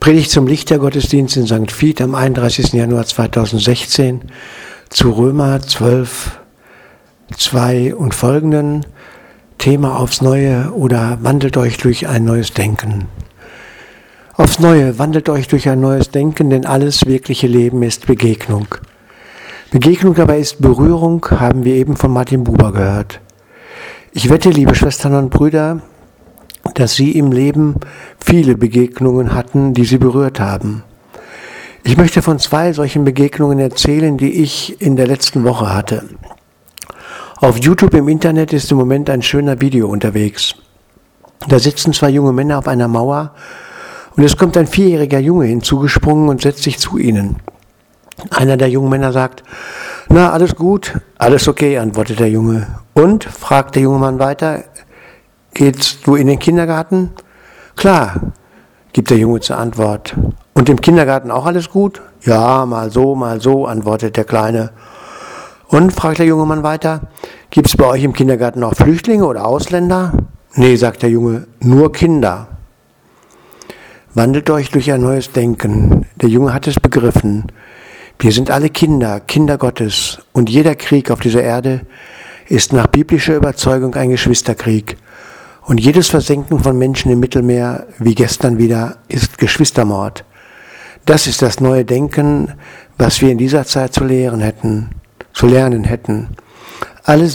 Predigt zum Lichtergottesdienst in St. Vith am 31. Januar 2016 zu Römer 12, 2 und folgenden. Thema aufs Neue oder wandelt euch durch ein neues Denken. Aufs Neue wandelt euch durch ein neues Denken, denn alles wirkliche Leben ist Begegnung. Begegnung dabei ist Berührung, haben wir eben von Martin Buber gehört. Ich wette, liebe Schwestern und Brüder, dass Sie im Leben viele Begegnungen hatten, die Sie berührt haben. Ich möchte von 2 solchen Begegnungen erzählen, die ich in der letzten Woche hatte. Auf YouTube im Internet ist im Moment ein schöner Video unterwegs. Da sitzen 2 junge Männer auf einer Mauer und es kommt ein 4-jähriger Junge hinzugesprungen und setzt sich zu ihnen. Einer der jungen Männer sagt: „Na, alles gut?" „Alles okay", antwortet der Junge. „Und?", fragt der junge Mann weiter, „gehst du in den Kindergarten?" „Klar", gibt der Junge zur Antwort. „Und im Kindergarten auch alles gut?" „Ja, mal so", antwortet der Kleine. „Und?", fragt der junge Mann weiter, „gibt es bei euch im Kindergarten auch Flüchtlinge oder Ausländer?" „Nee", sagt der Junge, „nur Kinder." Wandelt euch durch ein neues Denken. Der Junge hat es begriffen. Wir sind alle Kinder, Kinder Gottes. Und jeder Krieg auf dieser Erde ist nach biblischer Überzeugung ein Geschwisterkrieg. Und jedes Versenken von Menschen im Mittelmeer, wie gestern wieder, ist Geschwistermord. Das ist das neue Denken, was wir in dieser Zeit zu lernen hätten. Alle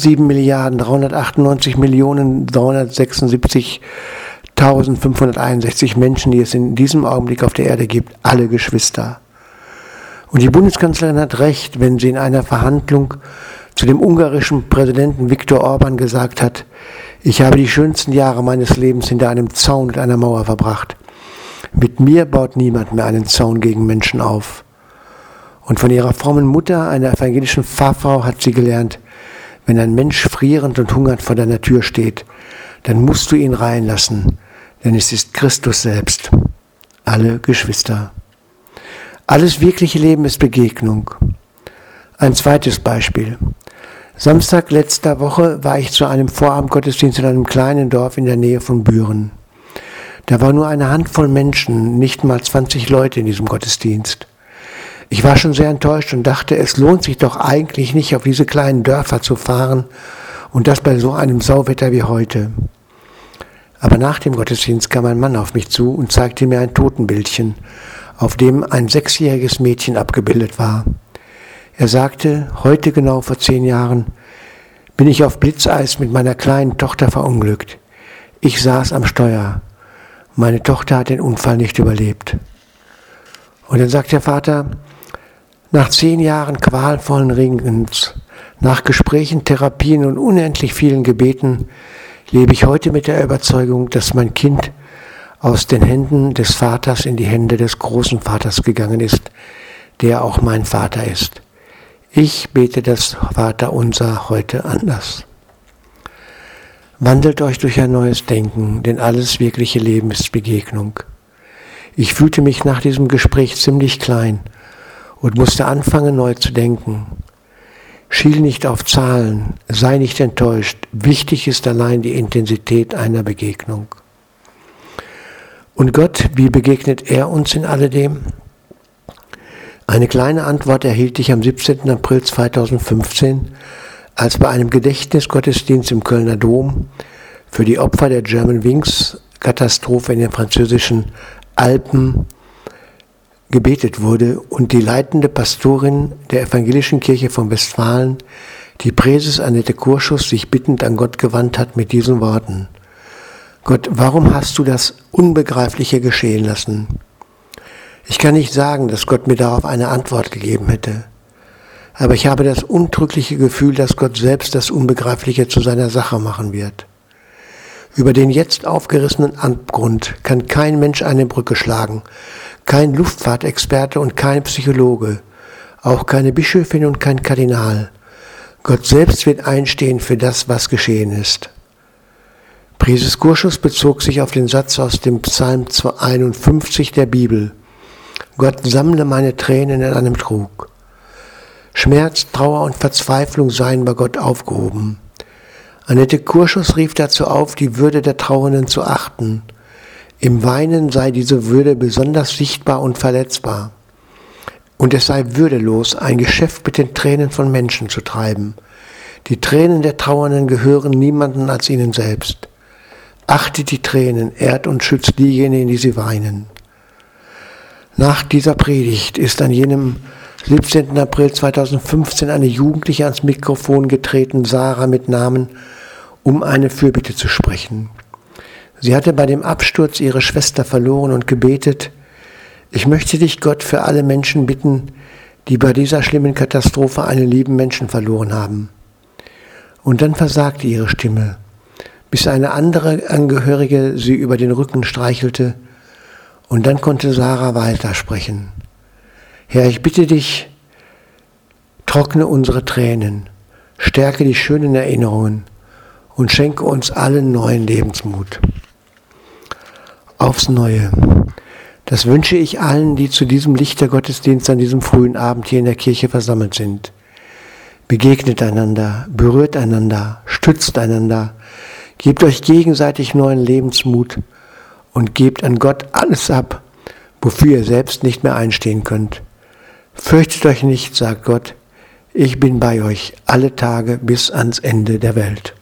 7.378.376.561 Menschen, die es in diesem Augenblick auf der Erde gibt, alle Geschwister. Und die Bundeskanzlerin hat recht, wenn sie in einer Verhandlung zu dem ungarischen Präsidenten Viktor Orban gesagt hat: „Ich habe die schönsten Jahre meines Lebens hinter einem Zaun und einer Mauer verbracht. Mit mir baut niemand mehr einen Zaun gegen Menschen auf." Und von ihrer frommen Mutter, einer evangelischen Pfarrfrau, hat sie gelernt: Wenn ein Mensch frierend und hungernd vor deiner Tür steht, dann musst du ihn reinlassen, denn es ist Christus selbst. Alle Geschwister. Alles wirkliche Leben ist Begegnung. Ein zweites Beispiel. Samstag letzter Woche war ich zu einem Vorabendgottesdienst in einem kleinen Dorf in der Nähe von Büren. Da war nur eine Handvoll Menschen, nicht mal 20 Leute in diesem Gottesdienst. Ich war schon sehr enttäuscht und dachte, es lohnt sich doch eigentlich nicht, auf diese kleinen Dörfer zu fahren und das bei so einem Sauwetter wie heute. Aber nach dem Gottesdienst kam ein Mann auf mich zu und zeigte mir ein Totenbildchen, auf dem ein 6-jähriges Mädchen abgebildet war. Er sagte, heute genau vor 10 Jahren bin ich auf Blitzeis mit meiner kleinen Tochter verunglückt. Ich saß am Steuer. Meine Tochter hat den Unfall nicht überlebt. Und dann sagt der Vater, nach 10 Jahren qualvollen Ringens, nach Gesprächen, Therapien und unendlich vielen Gebeten lebe ich heute mit der Überzeugung, dass mein Kind aus den Händen des Vaters in die Hände des großen Vaters gegangen ist, der auch mein Vater ist. Ich bete das Vaterunser heute anders. Wandelt euch durch ein neues Denken, denn alles wirkliche Leben ist Begegnung. Ich fühlte mich nach diesem Gespräch ziemlich klein und musste anfangen, neu zu denken. Schiel nicht auf Zahlen, sei nicht enttäuscht. Wichtig ist allein die Intensität einer Begegnung. Und Gott, wie begegnet er uns in alledem? Eine kleine Antwort erhielt ich am 17. April 2015, als bei einem Gedächtnisgottesdienst im Kölner Dom für die Opfer der Germanwings-Katastrophe in den französischen Alpen gebetet wurde und die leitende Pastorin der Evangelischen Kirche von Westfalen, die Präses Annette Kurschus, sich bittend an Gott gewandt hat mit diesen Worten: Gott, warum hast du das Unbegreifliche geschehen lassen? Ich kann nicht sagen, dass Gott mir darauf eine Antwort gegeben hätte. Aber ich habe das untrügliche Gefühl, dass Gott selbst das Unbegreifliche zu seiner Sache machen wird. Über den jetzt aufgerissenen Abgrund kann kein Mensch eine Brücke schlagen, kein Luftfahrtexperte und kein Psychologe, auch keine Bischöfin und kein Kardinal. Gott selbst wird einstehen für das, was geschehen ist. Präses Kurschus bezog sich auf den Satz aus dem Psalm 51 der Bibel: Gott, sammle meine Tränen in einem Trug. Schmerz, Trauer und Verzweiflung seien bei Gott aufgehoben. Annette Kurschus rief dazu auf, die Würde der Trauernden zu achten. Im Weinen sei diese Würde besonders sichtbar und verletzbar. Und es sei würdelos, ein Geschäft mit den Tränen von Menschen zu treiben. Die Tränen der Trauernden gehören niemandem als ihnen selbst. Achtet die Tränen, ehrt und schützt diejenigen, die sie weinen. Nach dieser Predigt ist an jenem 17. April 2015 eine Jugendliche ans Mikrofon getreten, Sarah mit Namen, um eine Fürbitte zu sprechen. Sie hatte bei dem Absturz ihre Schwester verloren und gebetet: Ich möchte dich, Gott, für alle Menschen bitten, die bei dieser schlimmen Katastrophe einen lieben Menschen verloren haben. Und dann versagte ihre Stimme, bis eine andere Angehörige sie über den Rücken streichelte, und dann konnte Sarah weitersprechen. Herr, ich bitte dich, trockne unsere Tränen, stärke die schönen Erinnerungen und schenke uns allen neuen Lebensmut. Aufs Neue. Das wünsche ich allen, die zu diesem Lichtergottesdienst an diesem frühen Abend hier in der Kirche versammelt sind. Begegnet einander, berührt einander, stützt einander, gebt euch gegenseitig neuen Lebensmut und gebt an Gott alles ab, wofür ihr selbst nicht mehr einstehen könnt. Fürchtet euch nicht, sagt Gott, ich bin bei euch alle Tage bis ans Ende der Welt.